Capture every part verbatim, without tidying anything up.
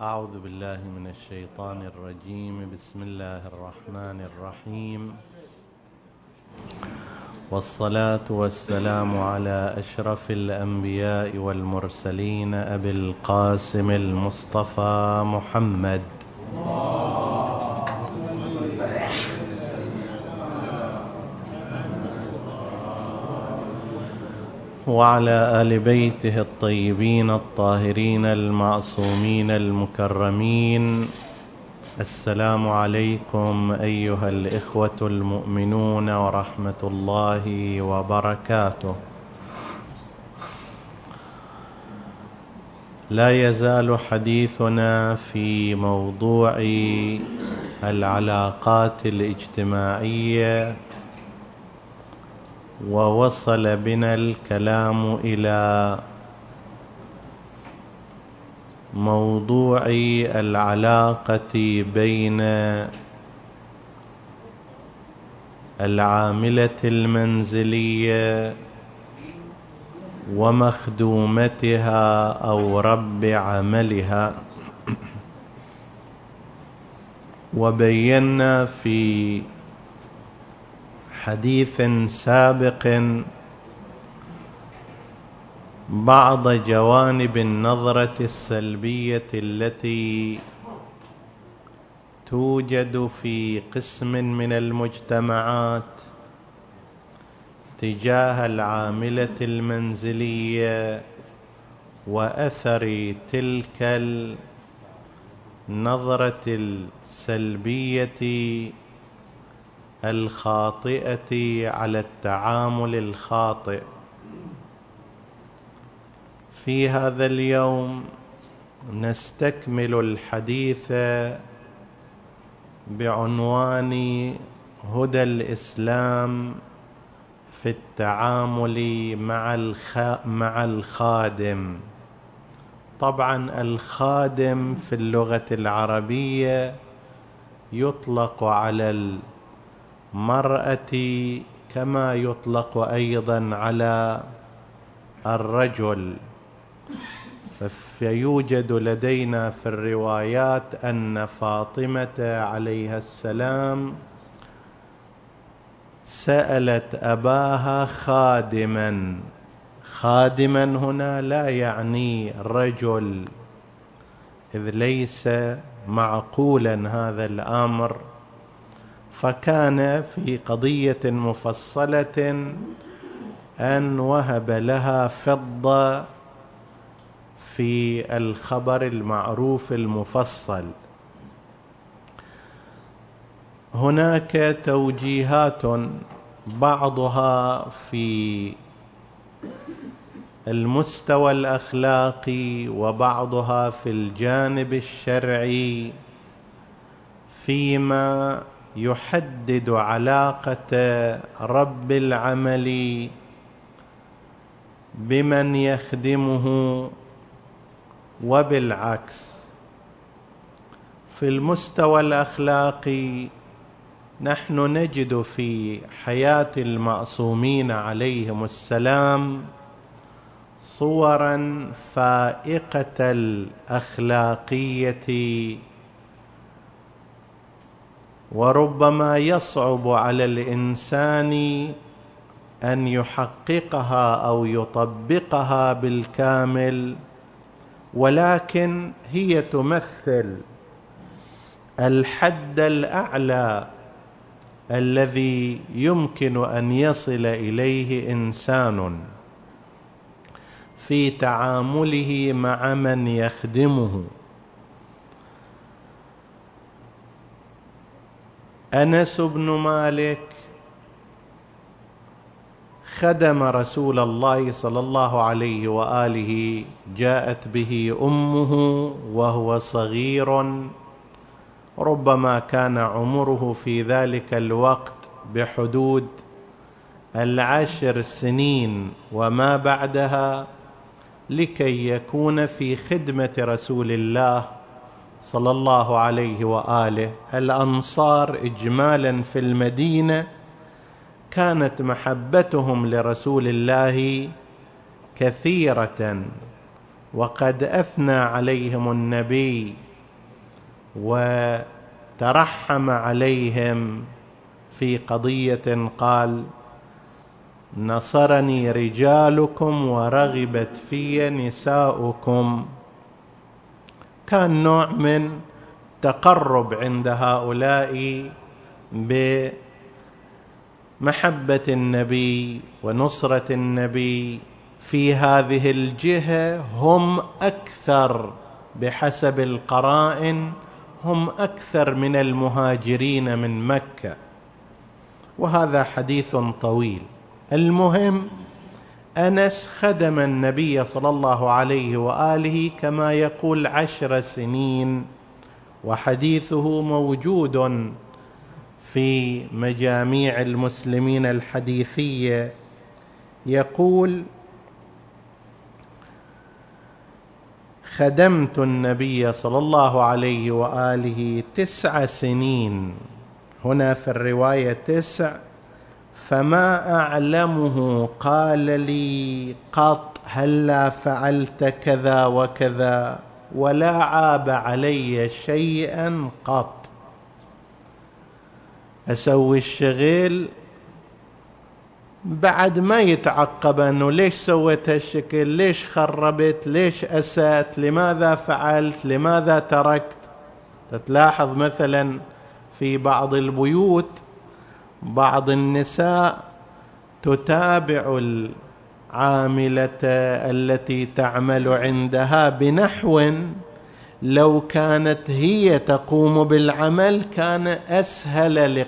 أعوذ بالله من الشيطان الرجيم. بسم الله الرحمن الرحيم، والصلاة والسلام على أشرف الأنبياء والمرسلين أبي القاسم المصطفى محمد وعلى آل بيته الطيبين الطاهرين المعصومين المكرمين. السلام عليكم أيها الإخوة المؤمنون ورحمة الله وبركاته. لا يزال حديثنا في موضوع العلاقات الاجتماعية، ووصل بنا الكلام إلى موضوع العلاقة بين العاملة المنزلية ومخدومتها أو رب عملها، وبينا في حديث سابق بعض جوانب النظرة السلبية التي توجد في قسم من المجتمعات تجاه العاملة المنزلية، وأثر تلك النظرة السلبية الخاطئة على التعامل الخاطئ. في هذا اليوم نستكمل الحديث بعنوان هدى الإسلام في التعامل مع مع الخادم. طبعا الخادم في اللغة العربية يطلق على المرأة كما يطلق أيضا على الرجل، فيوجد لدينا في الروايات أن فاطمة عليها السلام سألت أباها خادما. خادما هنا لا يعني رجل، إذ ليس معقولا هذا الأمر، فكان في قضية مفصلة أن وهب لها فضة في الخبر المعروف المفصل. هناك توجيهات بعضها في المستوى الأخلاقي وبعضها في الجانب الشرعي فيما يحدد علاقة رب العمل بمن يخدمه، وبالعكس. في المستوى الأخلاقي نحن نجد في حياة المعصومين عليهم السلام صورا فائقة الأخلاقية، وربما يصعب على الإنسان أن يحققها أو يطبقها بالكامل، ولكن هي تمثل الحد الأعلى الذي يمكن أن يصل إليه إنسان في تعامله مع من يخدمه. أنس بن مالك خدم رسول الله صلى الله عليه وآله، جاءت به أمه وهو صغير، ربما كان عمره في ذلك الوقت بحدود العشر سنين وما بعدها، لكي يكون في خدمة رسول الله صلى الله عليه وآله. الأنصار إجمالا في المدينة كانت محبتهم لرسول الله كثيرة، وقد أثنى عليهم النبي وترحم عليهم في قضية، قال: نصرني رجالكم ورغبت في نساؤكم. كان نوع من تقرب عند هؤلاء بمحبة النبي ونصرة النبي. في هذه الجهة هم أكثر، بحسب القرائن هم أكثر من المهاجرين من مكة، وهذا حديث طويل. المهم، أنس خدم النبي صلى الله عليه وآله كما يقول عشر سنين، وحديثه موجود في مجاميع المسلمين الحديثية. يقول: خدمت النبي صلى الله عليه وآله تسع سنين، هنا في الرواية تسع، فما أعلمه قال لي قط هلا فعلت كذا وكذا، ولا عاب علي شيئا قط. أسوي الشغل بعد ما يتعقب أنه ليش سويت هالشكل، ليش خربت، ليش أسأت، لماذا فعلت، لماذا تركت. تتلاحظ مثلا في بعض البيوت بعض النساء تتابع العاملة التي تعمل عندها بنحو لو كانت هي تقوم بالعمل كان أسهل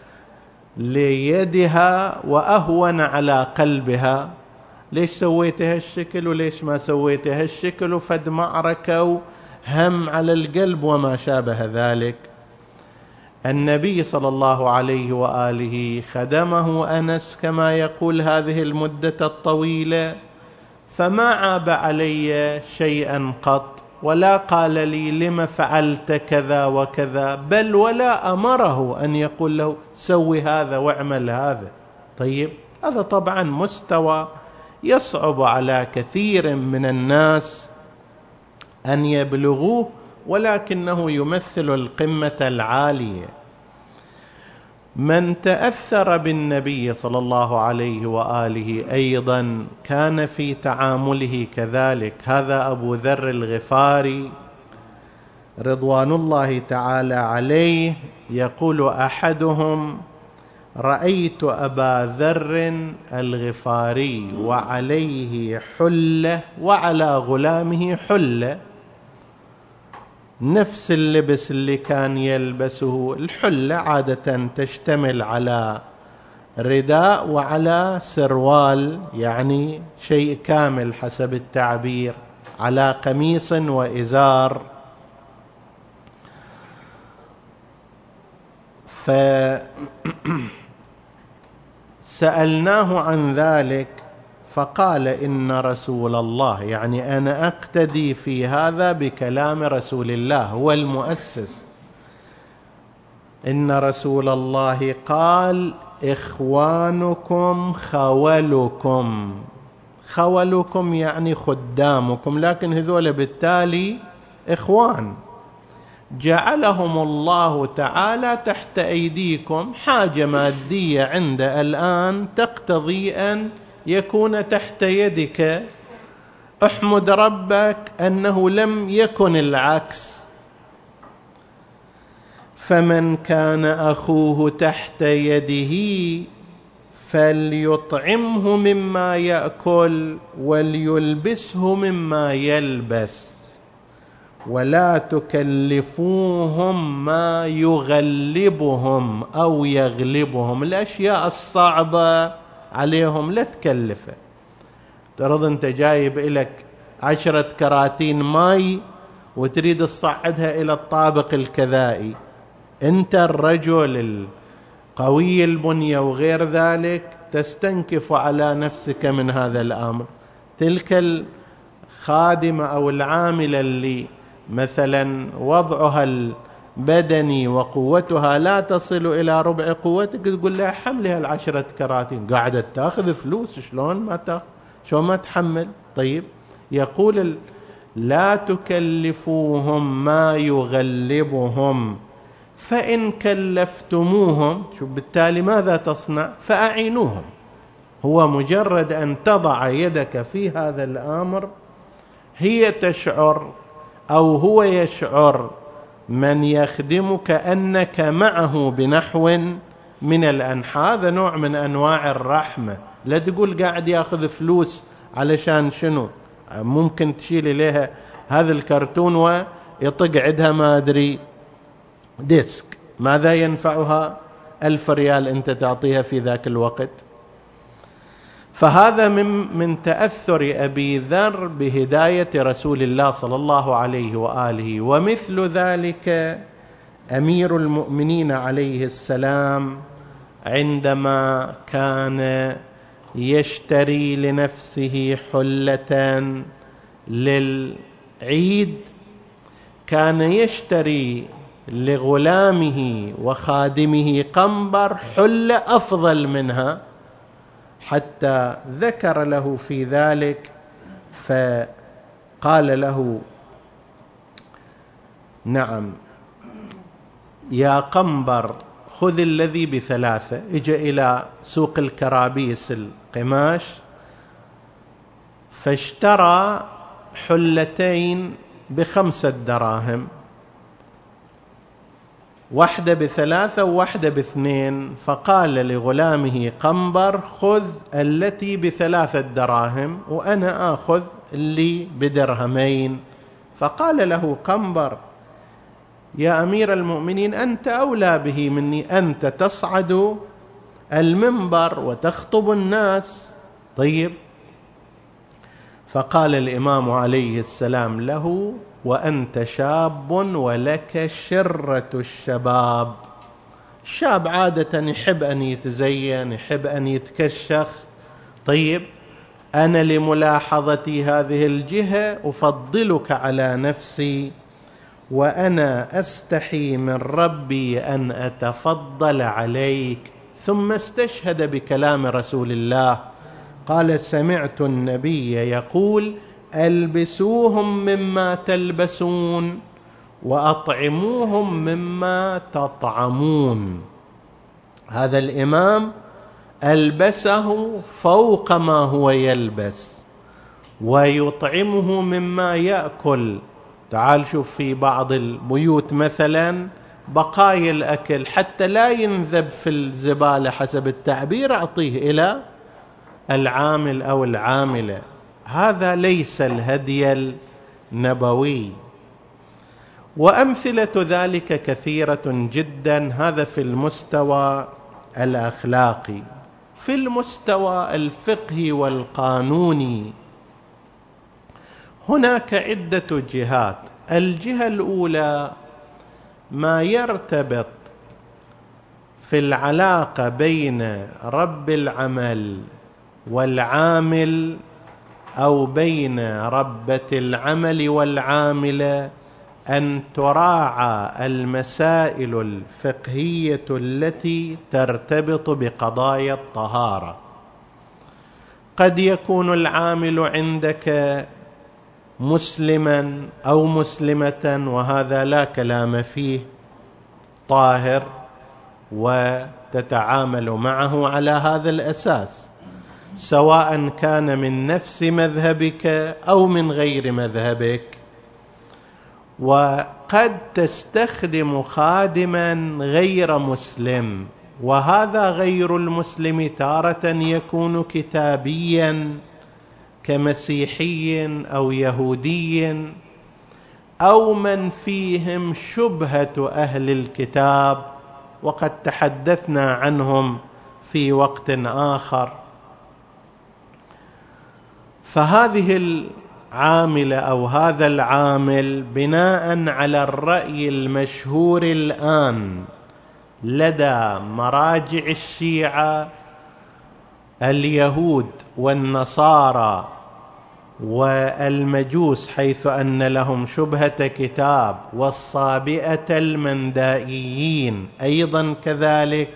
ليدها وأهون على قلبها. ليش سويت هالشكل وليش ما سويت هالشكل، وفد معركة وهم على القلب وما شابه ذلك. النبي صلى الله عليه وآله خدمه أنس كما يقول هذه المدة الطويلة، فما عاب علي شيئا قط، ولا قال لي لما فعلت كذا وكذا، بل ولا أمره أن يقول له سوي هذا واعمل هذا. طيب، هذا طبعا مستوى يصعب على كثير من الناس أن يبلغوه، ولكنه يمثل القمة العالية. من تأثر بالنبي صلى الله عليه وآله أيضا كان في تعامله كذلك. هذا أبو ذر الغفاري رضوان الله تعالى عليه، يقول أحدهم: رأيت أبا ذر الغفاري وعليه حلة وعلى غلامه حلة، نفس اللبس اللي كان يلبسه. الحلة عادة تشتمل على رداء وعلى سروال، يعني شيء كامل حسب التعبير، على قميص وإزار. فسألناه عن ذلك فقال: إن رسول الله، يعني أنا أقتدي في هذا بكلام رسول الله، هو المؤسس. إن رسول الله قال: إخوانكم خولكم. خولكم يعني خدامكم، لكن هذول بالتالي إخوان جعلهم الله تعالى تحت أيديكم. حاجة مادية عنده الآن تقتضي أن يكون تحت يدك. احمد ربك أنه لم يكن العكس. فمن كان أخوه تحت يده فليطعمه مما يأكل وليلبسه مما يلبس، ولا تكلفوهم ما يغلبهم أو يغلبهم. الأشياء الصعبة عليهم لا تكلفه. ترضى أنت جايب إلك عشرة كراتين ماي وتريد تصعدها إلى الطابق الكذائي، أنت الرجل القوي البنية وغير ذلك تستنكف على نفسك من هذا الأمر. تلك الخادمة أو العاملة اللي مثلا وضعها البدني وقوتها لا تصل إلى ربع قوتك، تقول لها حملها العشرة كراتين، قاعدة تأخذ فلوس، شلون ما تأخذ، شلون ما تحمل. طيب، يقول لا تكلفوهم ما يغلبهم، فإن كلفتموهم شو بالتالي ماذا تصنع؟ فأعينوهم. هو مجرد أن تضع يدك في هذا الأمر هي تشعر أو هو يشعر من يخدمك أنك معه بنحو من الأنحاء. هذا نوع من أنواع الرحمة. لا تقول قاعد يأخذ فلوس علشان شنو، ممكن تشيل إليها هذا الكرتون ويطق عندها ما أدري ديسك، ماذا ينفعها ألف ريال أنت تعطيها في ذاك الوقت؟ فهذا من, من تأثر أبي ذر بهداية رسول الله صلى الله عليه وآله. ومثل ذلك أمير المؤمنين عليه السلام عندما كان يشتري لنفسه حلة للعيد كان يشتري لغلامه وخادمه قنبر حلة أفضل منها، حتى ذكر له في ذلك فقال له: نعم يا قنبر خذ الذي بثلاثة. اجى إلى سوق الكرابيس القماش فاشترى حلتين بخمسة دراهم، واحدة بثلاثة وواحدة باثنين، فقال لغلامه قنبر خذ التي بثلاثة دراهم وأنا آخذ اللي بدرهمين. فقال له قنبر: يا أمير المؤمنين أنت أولى به مني، أنت تصعد المنبر وتخطب الناس. طيب. فقال الإمام عليه السلام له: وأنت شاب ولك شرة الشباب. الشاب عادة يحب أن يتزين، يحب أن يتكشخ. طيب، أنا لملاحظتي هذه الجهة أفضلك على نفسي، وأنا أستحي من ربي أن أتفضل عليك. ثم استشهد بكلام رسول الله قال: سمعت النبي يقول: ألبسوهم مما تلبسون وأطعموهم مما تطعمون. هذا الإمام ألبسه فوق ما هو يلبس ويطعمه مما يأكل. تعال شوف في بعض البيوت مثلا بقايا الأكل حتى لا ينذب في الزبالة حسب التعبير أعطيه إلى العامل أو العاملة. هذا ليس الهدي النبوي. وأمثلة ذلك كثيرة جدا. هذا في المستوى الأخلاقي. في المستوى الفقهي والقانوني هناك عدة جهات. الجهة الأولى ما يرتبط في العلاقة بين رب العمل والعامل أو بين ربة العمل والعاملة، أن تراعى المسائل الفقهية التي ترتبط بقضايا الطهارة. قد يكون العامل عندك مسلما أو مسلمة وهذا لا كلام فيه، طاهر، وتتعامل معه على هذا الأساس، سواء كان من نفس مذهبك أو من غير مذهبك. وقد تستخدم خادما غير مسلم، وهذا غير المسلم تارة يكون كتابيا كمسيحي أو يهودي أو من فيهم شبهة أهل الكتاب، وقد تحدثنا عنهم في وقت آخر. فهذه العاملة أو هذا العامل بناء على الرأي المشهور الآن لدى مراجع الشيعة اليهود والنصارى والمجوس، حيث أن لهم شبهة كتاب، والصابئة المندائيين أيضا كذلك،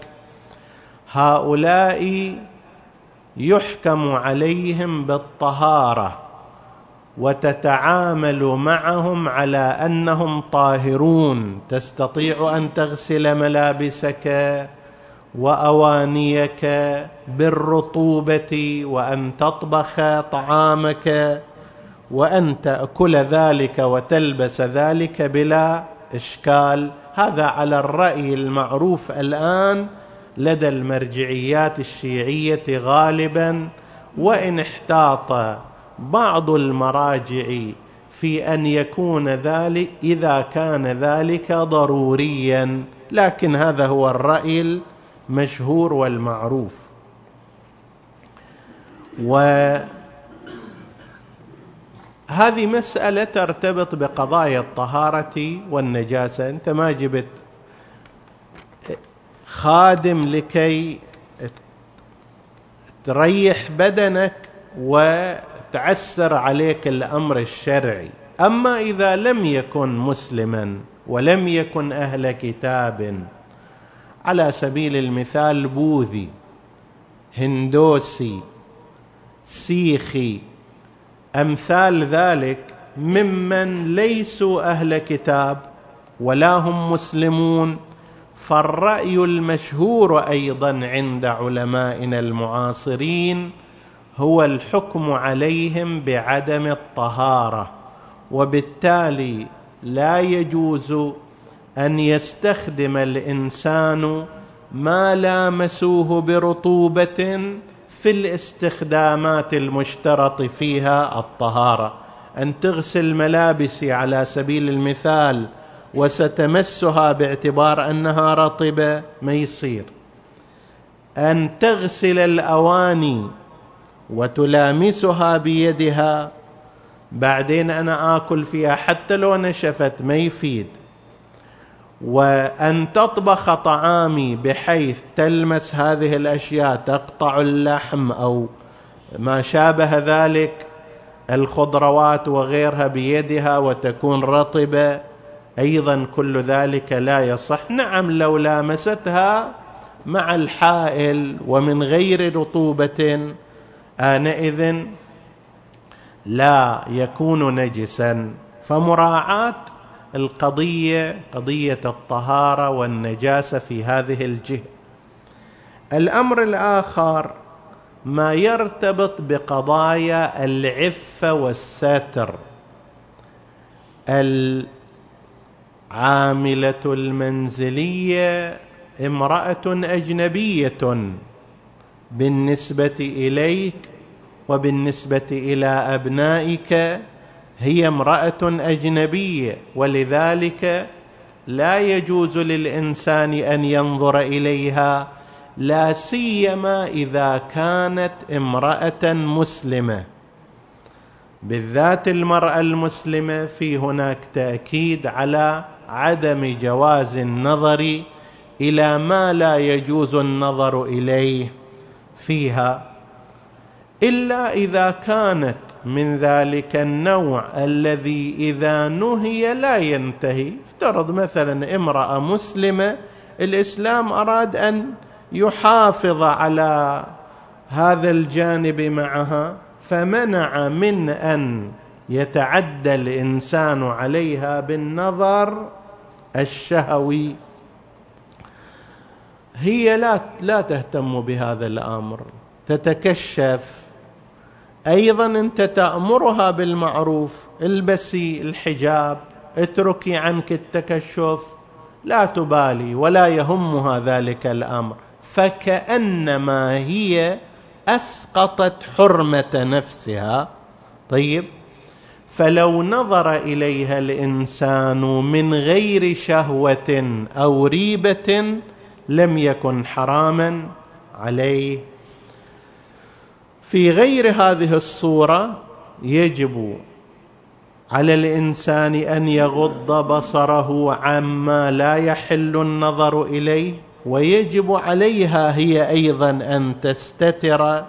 هؤلاء يحكم عليهم بالطهارة وتتعامل معهم على أنهم طاهرون، تستطيع أن تغسل ملابسك وأوانيك بالرطوبة، وأن تطبخ طعامك، وأن تأكل ذلك وتلبس ذلك بلا إشكال. هذا على الرأي المعروف الآن لدى المرجعيات الشيعية غالبا، وإن احتاط بعض المراجع في أن يكون ذلك إذا كان ذلك ضروريا، لكن هذا هو الرأي المشهور والمعروف. وهذه مسألة ترتبط بقضايا الطهارة والنجاسة. أنت ما جبت خادم لكي تريح بدنك وتعسر عليك الأمر الشرعي. أما إذا لم يكن مسلما ولم يكن أهل كتاب، على سبيل المثال بوذي، هندوسي، سيخي، أمثال ذلك ممن ليسوا أهل كتاب ولا هم مسلمون، فالرأي المشهور أيضا عند علمائنا المعاصرين هو الحكم عليهم بعدم الطهارة، وبالتالي لا يجوز أن يستخدم الإنسان ما لامسوه برطوبة في الاستخدامات المشترط فيها الطهارة. أن تغسل ملابسي على سبيل المثال وستمسها باعتبار أنها رطبة ما يصير. أن تغسل الأواني وتلامسها بيدها، بعدين أنا آكل فيها حتى لو نشفت ما يفيد. وأن تطبخ طعامي بحيث تلمس هذه الأشياء، تقطع اللحم أو ما شابه ذلك، الخضروات وغيرها بيدها وتكون رطبة، أيضا كل ذلك لا يصح. نعم لو لامستها مع الحائل ومن غير رطوبة آنئذ لا يكون نجسا. فمراعاة القضية قضية الطهارة والنجاسة في هذه الجهة. الأمر الآخر ما يرتبط بقضايا العفة والستر. العاملة المنزلية امرأة أجنبية بالنسبة إليك وبالنسبة إلى أبنائك، هي امرأة أجنبية، ولذلك لا يجوز للإنسان أن ينظر إليها، لا سيما إذا كانت امرأة مسلمة. بالذات المرأة المسلمة في هناك تأكيد على عدم جواز النظر إلى ما لا يجوز النظر إليه فيها، إلا إذا كانت من ذلك النوع الذي إذا نهي لا ينتهي. افترض مثلا امرأة مسلمة الإسلام أراد أن يحافظ على هذا الجانب معها، فمنع من أن يتعدى الإنسان عليها بالنظر الشهوي. هي لا لا تهتم بهذا الأمر، تتكشف. أيضا أنت تأمرها بالمعروف، البسي الحجاب، اتركي عنك التكشف، لا تبالي ولا يهمها ذلك الأمر، فكأنما هي أسقطت حرمة نفسها. طيب، فلو نظر إليها الإنسان من غير شهوة أو ريبة لم يكن حراما عليه. في غير هذه الصورة يجب على الإنسان أن يغض بصره عما لا يحل النظر إليه، ويجب عليها هي أيضا أن تستتر،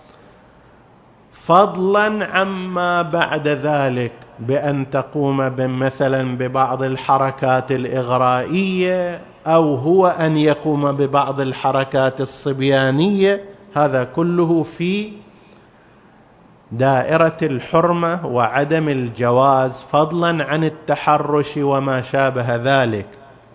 فضلا عما بعد ذلك بأن تقوم مثلا ببعض الحركات الإغرائية، أو هو أن يقوم ببعض الحركات الصبيانية. هذا كله في دائرة الحرمة وعدم الجواز، فضلا عن التحرش وما شابه ذلك.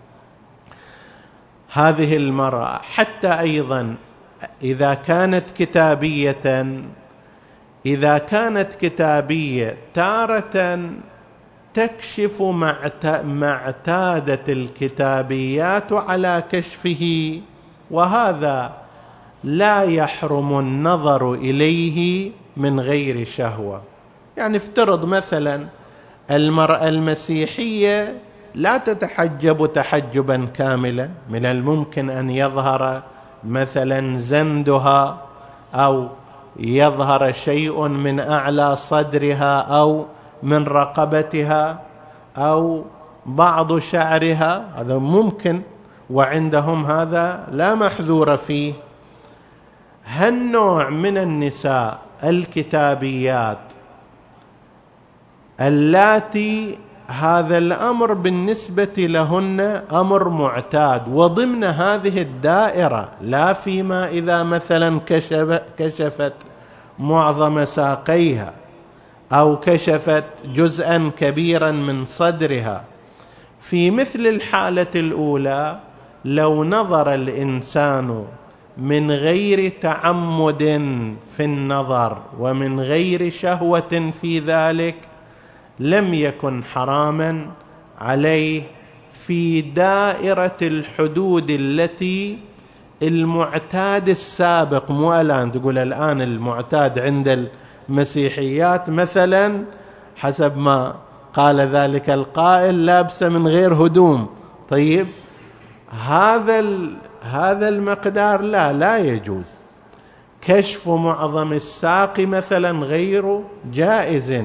هذه المرأة حتى أيضا إذا كانت كتابية إذا كانت كتابية تارة تكشف ما اعتادت الكتابيات على كشفه، وهذا لا يحرم النظر إليه من غير شهوة. يعني افترض مثلا المرأة المسيحية لا تتحجب تحجبا كاملا، من الممكن أن يظهر مثلا زندها أو يظهر شيء من أعلى صدرها أو من رقبتها أو بعض شعرها، هذا ممكن، وعندهم هذا لا محذور فيه. هالنوع من النساء الكتابيات اللاتي هذا الأمر بالنسبة لهن أمر معتاد وضمن هذه الدائرة، لا فيما إذا مثلا كشف كشفت معظم ساقيها أو كشفت جزءا كبيرا من صدرها. في مثل الحالة الأولى لو نظر الإنسان من غير تعمد في النظر ومن غير شهوة في ذلك لم يكن حراما عليه في دائرة الحدود التي المعتاد السابق، مو الآن تقول الآن المعتاد عند المسيحيات مثلا حسب ما قال ذلك القائل لابسة من غير هدوم. طيب هذا هذا المقدار لا لا يجوز. كشف معظم الساق مثلا غير جائز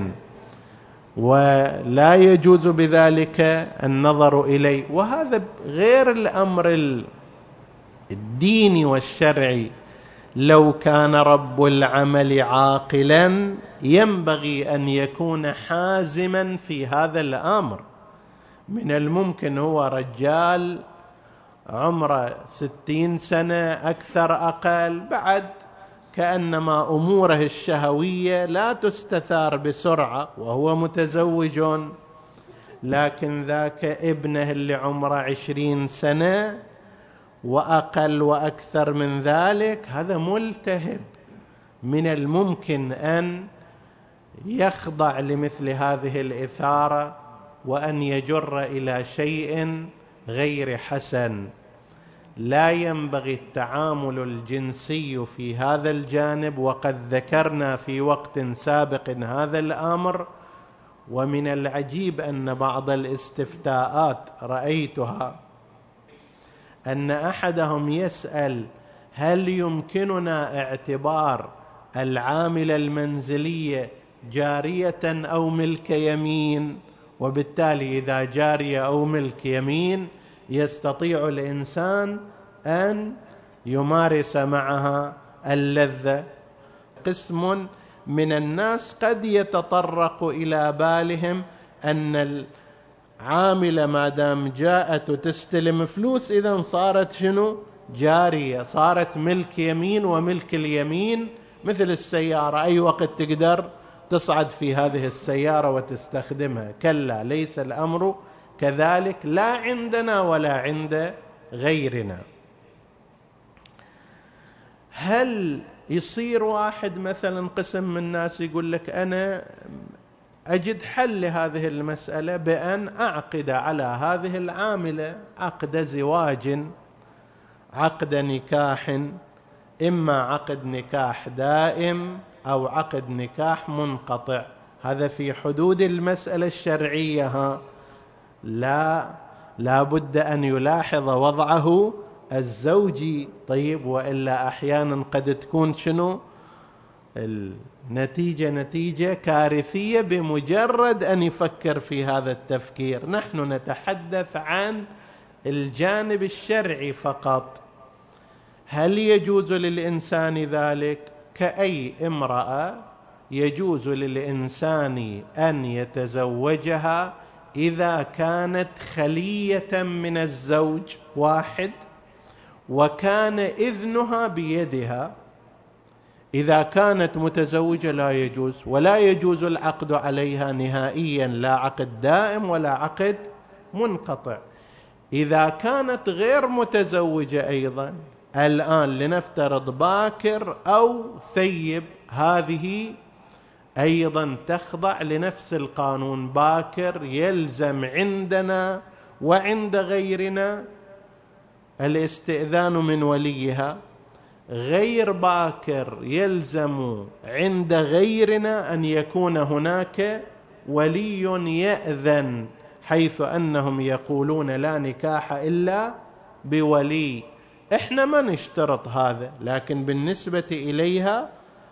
ولا يجوز بذلك النظر إليه، وهذا غير الأمر الديني والشرعي. لو كان رب العمل عاقلا ينبغي أن يكون حازما في هذا الأمر. من الممكن هو رجال عمره ستين سنة أكثر أقل، بعد كأنما أموره الشهوية لا تستثار بسرعة وهو متزوج، لكن ذاك ابنه اللي عمره عشرين سنة وأقل وأكثر من ذلك هذا ملتهب، من الممكن أن يخضع لمثل هذه الإثارة وأن يجر إلى شيء غير حسن. لا ينبغي التعامل الجنسي في هذا الجانب، وقد ذكرنا في وقت سابق هذا الأمر. ومن العجيب أن بعض الاستفتاءات رأيتها أن أحدهم يسأل هل يمكننا اعتبار العاملة المنزلية جارية أو ملك يمين، وبالتالي إذا جارية أو ملك يمين يستطيع الإنسان أن يمارس معها اللذة. قسم من الناس قد يتطرق إلى بالهم أن العاملة ما دام جاءت وتستلم فلوس إذن صارت شنو؟ جارية، صارت ملك يمين، وملك اليمين مثل السيارة أي وقت تقدر تصعد في هذه السيارة وتستخدمها. كلا، ليس الأمر كذلك، لا عندنا ولا عند غيرنا. هل يصير واحد مثلا قسم من الناس يقول لك أنا أجد حل لهذه المسألة بأن أعقد على هذه العاملة عقد زواج، عقد نكاح، إما عقد نكاح دائم أو عقد نكاح منقطع، هذا في حدود المسألة الشرعية. ها لا لا بد أن يلاحظ وضعه الزوجي. طيب وإلا أحيانا قد تكون شنو النتيجة؟ نتيجة كارثية بمجرد أن يفكر في هذا التفكير. نحن نتحدث عن الجانب الشرعي فقط. هل يجوز للإنسان ذلك؟ كأي امرأة يجوز للإنسان أن يتزوجها إذا كانت خلية من الزوج واحد وكان إذنها بيدها. إذا كانت متزوجة لا يجوز، ولا يجوز العقد عليها نهائيا، لا عقد دائم ولا عقد منقطع. إذا كانت غير متزوجة أيضا، الآن لنفترض باكر أو ثيب، هذه أيضا تخضع لنفس القانون. باكر يلزم عندنا وعند غيرنا الاستئذان من وليها، غير باكر يلزم عند غيرنا أن يكون هناك ولي يأذن، حيث أنهم يقولون لا نكاح إلا بولي. إحنا ما نشترط هذا، لكن بالنسبة إليها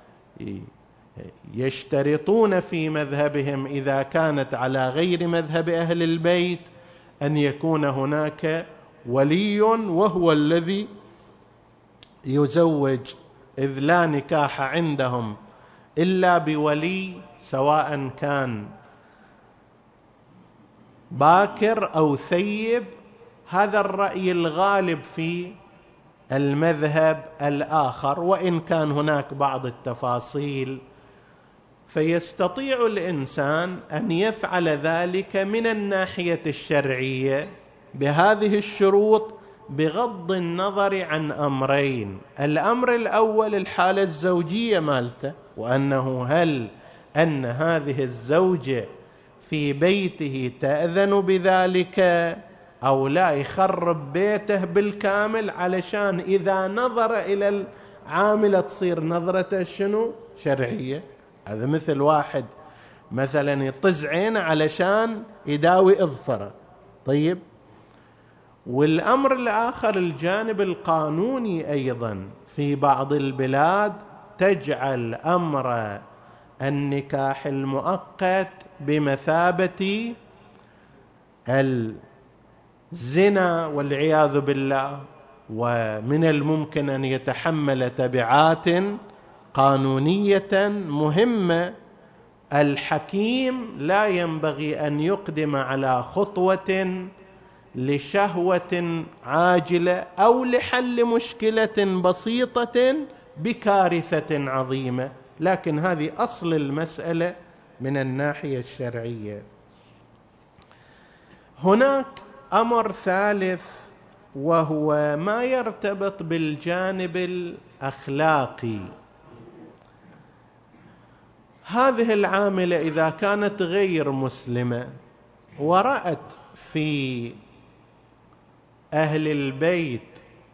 يشترطون في مذهبهم إذا كانت على غير مذهب أهل البيت أن يكون هناك ولي، وهو الذي يزوج، إذ لا نكاح عندهم إلا بولي، سواء كان باكر أو ثيب. هذا الرأي الغالب في المذهب الآخر، وإن كان هناك بعض التفاصيل. فيستطيع الإنسان أن يفعل ذلك من الناحية الشرعية بهذه الشروط، بغض النظر عن أمرين. الأمر الأول الحالة الزوجية مالته، وأنه هل أن هذه الزوجة في بيته تأذن بذلك أو لا، يخرب بيته بالكامل علشان إذا نظر إلى العاملة تصير نظرته شنو؟ شرعية. هذا مثل واحد مثلا يطز عينه علشان يداوي إظفره. طيب، والأمر الآخر الجانب القانوني أيضا، في بعض البلاد تجعل أمر النكاح المؤقت بمثابة الزنا والعياذ بالله، ومن الممكن أن يتحمل تبعات قانونية مهمة. الحكيم لا ينبغي أن يقدم على خطوة لشهوة عاجلة أو لحل مشكلة بسيطة بكارثة عظيمة، لكن هذه أصل المسألة من الناحية الشرعية. هناك أمر ثالث، وهو ما يرتبط بالجانب الأخلاقي. هذه العاملة إذا كانت غير مسلمة ورأت في أهل البيت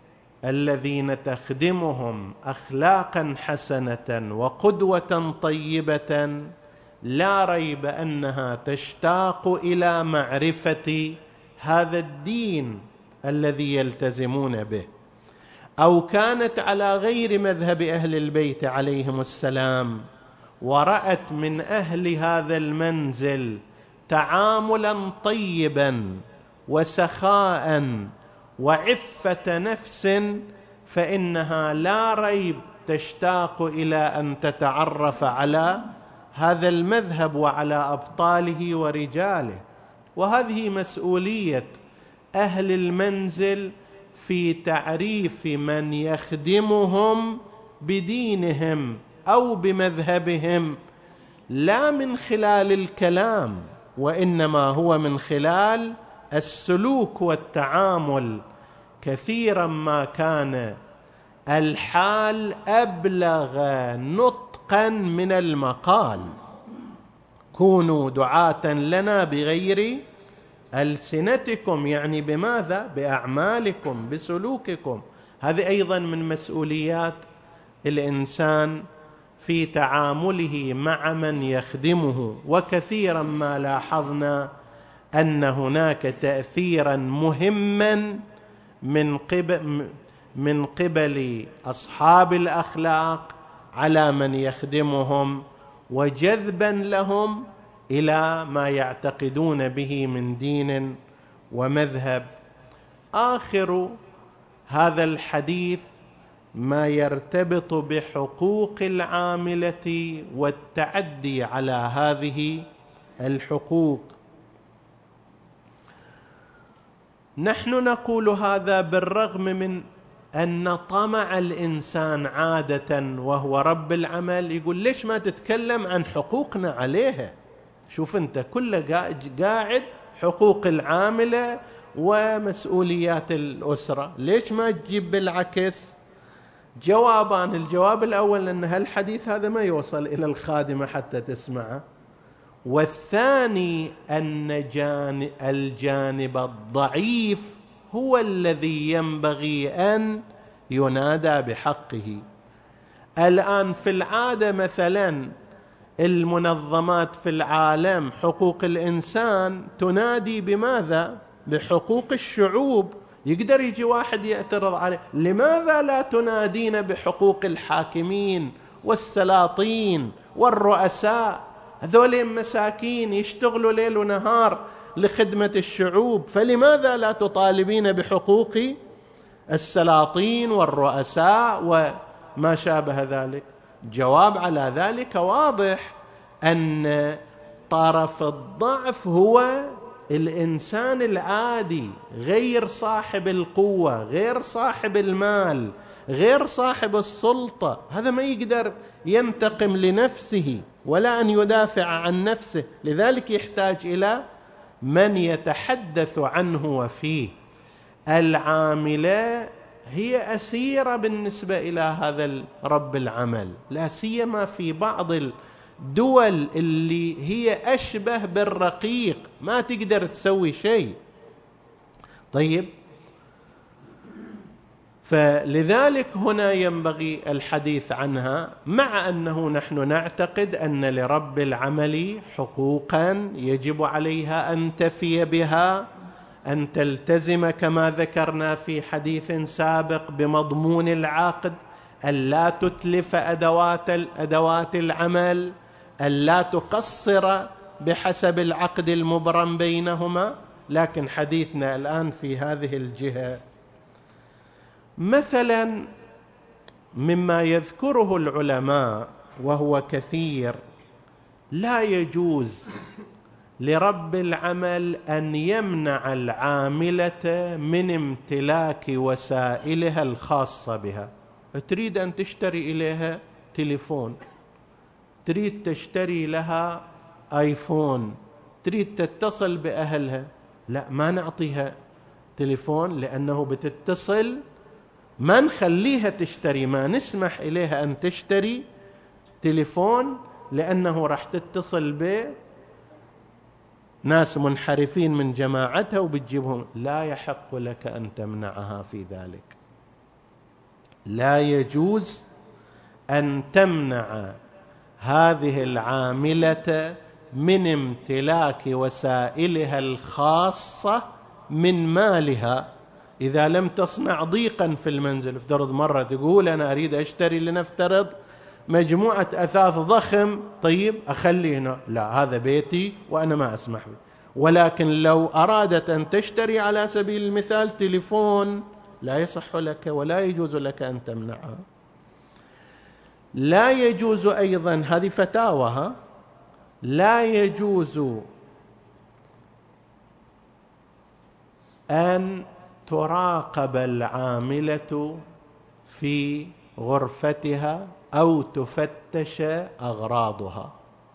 الذين تخدمهم أخلاقا حسنة وقدوة طيبة، لا ريب أنها تشتاق إلى معرفة هذا الدين الذي يلتزمون به. أو كانت على غير مذهب أهل البيت عليهم السلام، ورأت من أهل هذا المنزل تعاملا طيبا وسخاء وعفة نفس، فإنها لا ريب تشتاق إلى أن تتعرف على هذا المذهب وعلى أبطاله ورجاله. وهذه مسؤولية أهل المنزل في تعريف من يخدمهم بدينهم أو بمذهبهم، لا من خلال الكلام، وإنما هو من خلال السلوك والتعامل. كثيرا ما كان الحال أبلغ نطقا من المقال. كونوا دعاة لنا بغير ألسنتكم، يعني بماذا؟ بأعمالكم، بسلوككم. هذه أيضا من مسؤوليات الإنسان في تعامله مع من يخدمه. وكثيرا ما لاحظنا أن هناك تأثيرا مهما من قبل من قبل أصحاب الأخلاق على من يخدمهم، وجذبا لهم إلى ما يعتقدون به من دين ومذهب. آخر هذا الحديث ما يرتبط بحقوق العاملة والتعدي على هذه الحقوق. نحن نقول هذا بالرغم من أن طمع الإنسان عادة وهو رب العمل يقول ليش ما تتكلم عن حقوقنا عليها؟ شوف أنت كل قاعد حقوق العاملة ومسؤوليات الأسرة، ليش ما تجيب بالعكس؟ جوابان. الجواب الأول أن هالحديث هذا ما يوصل إلى الخادمة حتى تسمعه، والثاني أن الجانب الضعيف هو الذي ينبغي أن ينادى بحقه. الآن في العادة مثلا المنظمات في العالم حقوق الإنسان تنادي بماذا؟ بحقوق الشعوب. يقدر يجي واحد يعترض عليه، لماذا لا تنادين بحقوق الحاكمين والسلاطين والرؤساء؟ هذول مساكين يشتغلوا ليل ونهار لخدمة الشعوب، فلماذا لا تطالبين بحقوق السلاطين والرؤساء وما شابه ذلك؟ جواب على ذلك واضح، أن طرف الضعف هو الإنسان العادي، غير صاحب القوة، غير صاحب المال، غير صاحب السلطة. هذا ما يقدر ينتقم لنفسه ولا أن يدافع عن نفسه، لذلك يحتاج إلى من يتحدث عنه وفيه. العاملة هي أسيرة بالنسبة إلى هذا رب العمل، لا سيما في بعض الدول اللي هي أشبه بالرقيق، ما تقدر تسوي شيء. طيب، فلذلك هنا ينبغي الحديث عنها، مع أنه نحن نعتقد أن لرب العمل حقوقا يجب عليها أن تفي بها، أن تلتزم كما ذكرنا في حديث سابق بمضمون العقد، أن لا تتلف أدوات أدوات العمل، أن لا تقصر بحسب العقد المبرم بينهما. لكن حديثنا الآن في هذه الجهة، مثلا مما يذكره العلماء وهو كثير، لا يجوز لرب العمل أن يمنع العاملة من امتلاك وسائلها الخاصة بها. تريد أن تشتري إليها تليفون، تريد تشتري لها آيفون، تريد تتصل بأهلها، لا ما نعطيها تليفون لأنه بتتصل، ما نخليها تشتري، ما نسمح إليها أن تشتري تليفون لأنه راح تتصل بناس منحرفين من جماعتها وبتجيبهم. لا يحق لك أن تمنعها في ذلك، لا يجوز أن تمنع هذه العاملة من امتلاك وسائلها الخاصة من مالها إذا لم تصنع ضيقا في المنزل. افترض مرة تقول أنا أريد أشتري لنفترض مجموعة أثاث ضخم، طيب أخلي هنا، لا هذا بيتي وأنا ما أسمح به. ولكن لو أرادت أن تشتري على سبيل المثال تليفون، لا يصح لك ولا يجوز لك أن تمنعها. لا يجوز أيضا، هذه فتاوى، لا يجوز أن تراقب العاملة في غرفتها أو تفتش أغراضها.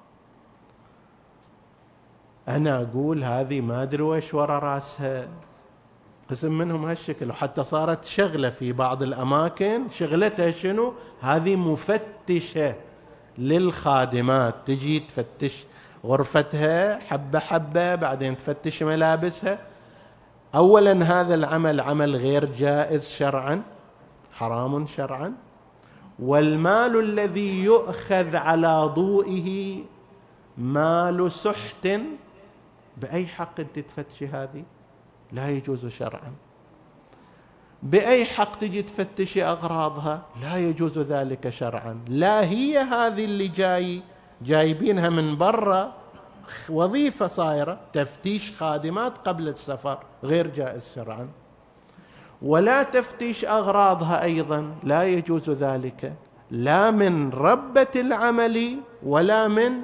أنا أقول هذه ما أدري وإيش وراء رأسها، قسم منهم هالشكل، وحتى صارت شغلة في بعض الأماكن، شغلتها شنو؟ هذه مفتشة للخادمات، تجي تفتش غرفتها حبة حبة، بعدين تفتش ملابسها. أولا هذا العمل عمل غير جائز شرعا، حرام شرعا، والمال الذي يؤخذ على ضوئه مال سحت، بأي حق أنت تفتشي هذه؟ لا يجوز شرعا. بأي حق تجي تفتشي أغراضها؟ لا يجوز ذلك شرعا. لا هي هذه اللي جاي جايبينها من برا وظيفة صايرة تفتيش خادمات قبل السفر، غير جائز شرعا. ولا تفتيش أغراضها أيضا لا يجوز ذلك، لا من ربة العمل ولا من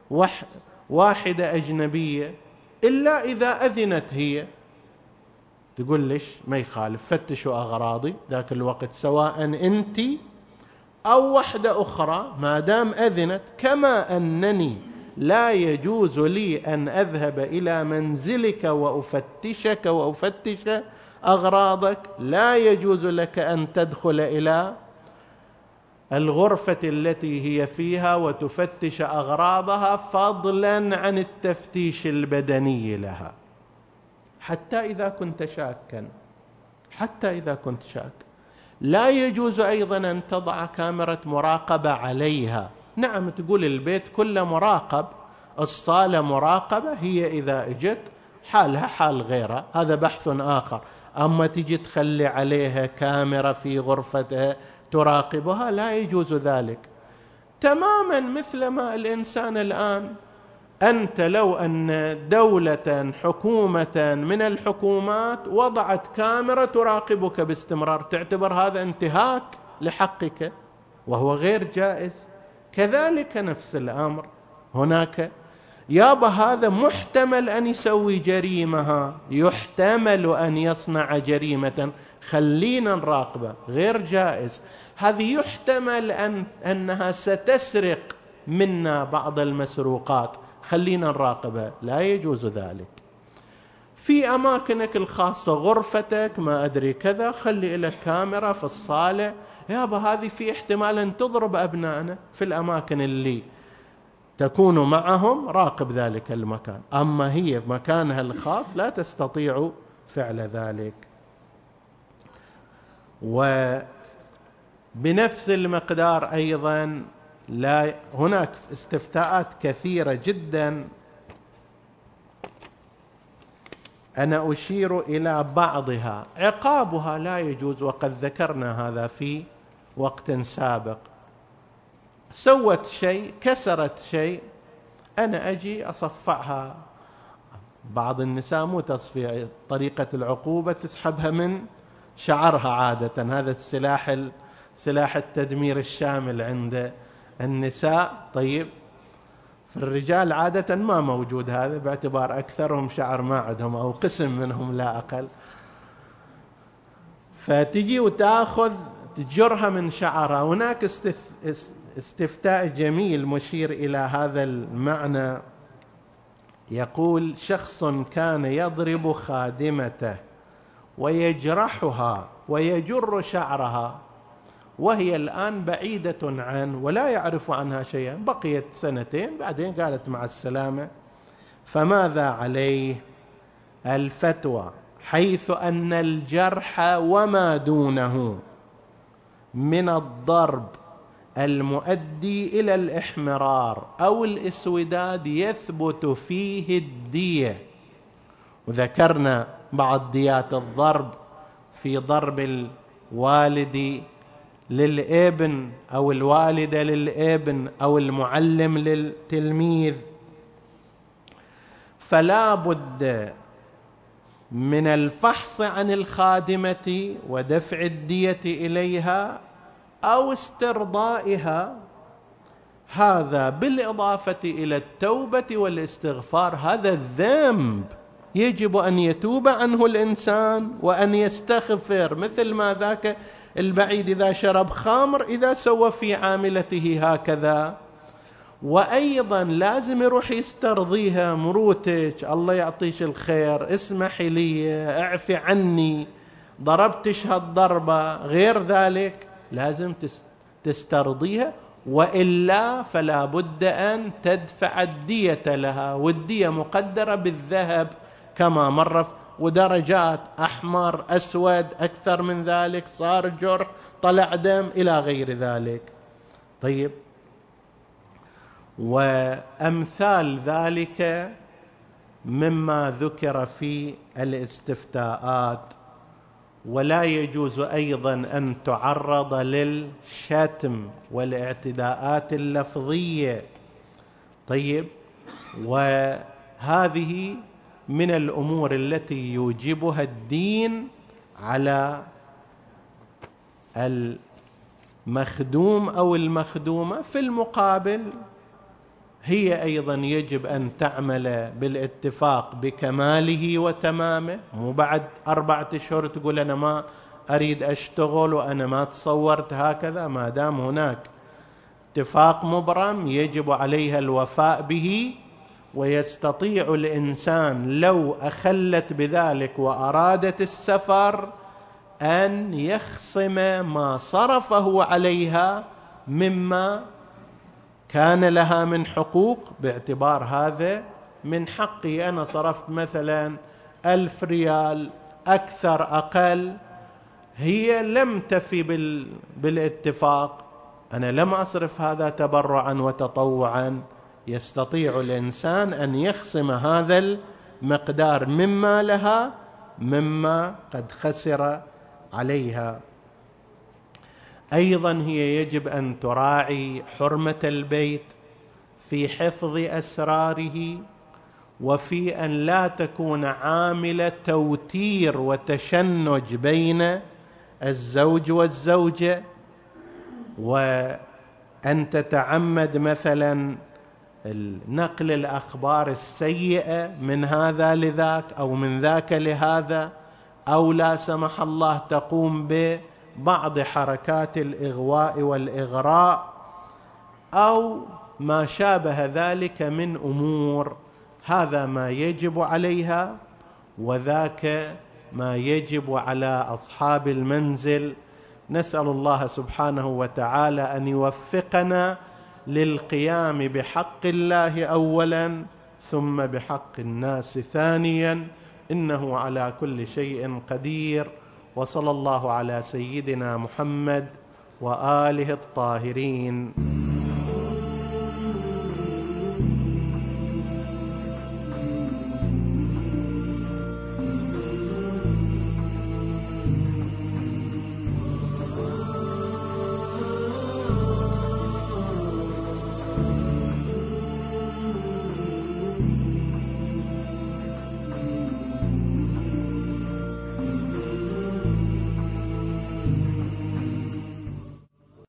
واحدة أجنبية، إلا إذا أذنت هي. تقول ليش ما يخالف، فتشوا أغراضي ذاك الوقت سواء أنت أو وحدة أخرى ما دام أذنت، كما أنني لا يجوز لي أن أذهب إلى منزلك وأفتشك وأفتش أغراضك، لا يجوز لك أن تدخل إلى الغرفة التي هي فيها وتفتش أغراضها، فضلا عن التفتيش البدني لها. حتى إذا كنت شاكا حتى إذا كنت شاكا لا يجوز أيضا أن تضع كاميرا مراقبة عليها. نعم تقول البيت كله مراقب، الصالة مراقبة، هي إذا اجت حالها حال غيرها، هذا بحث آخر. أما تجي تخلي عليها كاميرا في غرفتها تراقبها، لا يجوز ذلك. تماما مثل ما الإنسان الآن، أنت لو أن دولة حكومة من الحكومات وضعت كاميرا تراقبك باستمرار، تعتبر هذا انتهاك لحقك وهو غير جائز. كذلك نفس الأمر هناك، يابا هذا محتمل أن يسوي جريمة، يحتمل أن يصنع جريمة، خلينا نراقبه، غير جائز. هذه يحتمل أن أنها ستسرق منا بعض المسروقات، خلينا نراقبها، لا يجوز ذلك. في أماكنك الخاصة، غرفتك ما أدري كذا، خلي لك كاميرا في الصالة، يابا هذه في احتمال أن تضرب أبنائنا في الأماكن اللي تكون معهم، راقب ذلك المكان. أما هي في مكانها الخاص لا تستطيع فعل ذلك. وبنفس المقدار أيضا لا، هناك استفتاءات كثيرة جدا أنا أشير إلى بعضها. عقابها لا يجوز، وقد ذكرنا هذا في وقت سابق. سوت شيء، كسرت شيء، أنا أجي أصفعها. بعض النساء مو تصفيع، طريقة العقوبة تسحبها من شعرها عادة، هذا السلاح سلاح التدمير الشامل عند النساء. طيب في الرجال عادة ما موجود هذا، باعتبار أكثرهم شعر ما عندهم، أو قسم منهم لا أقل. فتجي وتأخذ تجرها من شعرها. هناك استفتاء جميل مشير إلى هذا المعنى، يقول: شخص كان يضرب خادمته ويجرحها ويجر شعرها، وهي الآن بعيدة عنه ولا يعرف عنها شيئا، بقيت سنتين بعدين قالت مع السلامة، فماذا عليه؟ الفتوى: حيث أن الجرح وما دونه من الضرب المؤدي إلى الإحمرار أو الإسوداد يثبت فيه الدية. وذكرنا بعض ديات الضرب في ضرب الوالد للابن أو الوالدة للابن أو المعلم للتلميذ. فلا بد من الفحص عن الخادمة ودفع الدية إليها أو استرضائها، هذا بالإضافة إلى التوبة والاستغفار. هذا الذنب يجب أن يتوب عنه الإنسان وأن يستغفر، مثل ما ذاك البعيد إذا شرب خمر إذا سوى في عاملته هكذا. وأيضا لازم يروح يسترضيها، مروتك الله يعطيش الخير، اسمحي لي، اعفي عني، ضربتش هالضربة، غير ذلك لازم تسترضيها، وإلا فلا بد أن تدفع الدية لها، والدية مقدرة بالذهب كما مر، ودرجات أحمر أسود أكثر من ذلك، صار جرح طلع دم إلى غير ذلك. طيب، وأمثال ذلك مما ذكر في الاستفتاءات. ولا يجوز أيضا أن تعرض للشتم والاعتداءات اللفظية. طيب، وهذه من الأمور التي يوجبها الدين على المخدوم أو المخدومة. في المقابل هي أيضا يجب أن تعمل بالاتفاق بكماله وتمامه، مو بعد أربعة أشهر تقول أنا ما أريد أشتغل وأنا ما تصورت هكذا. ما دام هناك اتفاق مبرم يجب عليها الوفاء به، ويستطيع الإنسان لو أخلت بذلك وأرادت السفر أن يخصم ما صرفه عليها مما كان لها من حقوق، باعتبار هذا من حقي. أنا صرفت مثلا ألف ريال أكثر أقل، هي لم تفي بال... بالاتفاق، أنا لم أصرف هذا تبرعا وتطوعا. يستطيع الإنسان أن يخصم هذا المقدار مما لها مما قد خسر عليها. أيضا هي يجب أن تراعي حرمة البيت في حفظ أسراره، وفي أن لا تكون عاملة توتير وتشنج بين الزوج والزوجة، وأن تتعمد مثلا نقل الأخبار السيئة من هذا لذاك أو من ذاك لهذا، أو لا سمح الله تقوم ببعض حركات الإغواء والإغراء أو ما شابه ذلك من أمور. هذا ما يجب عليها، وذاك ما يجب على أصحاب المنزل. نسأل الله سبحانه وتعالى أن يوفقنا للقيام بحق الله أولا ثم بحق الناس ثانيا، إنه على كل شيء قدير. وصلى الله على سيدنا محمد وآله الطاهرين.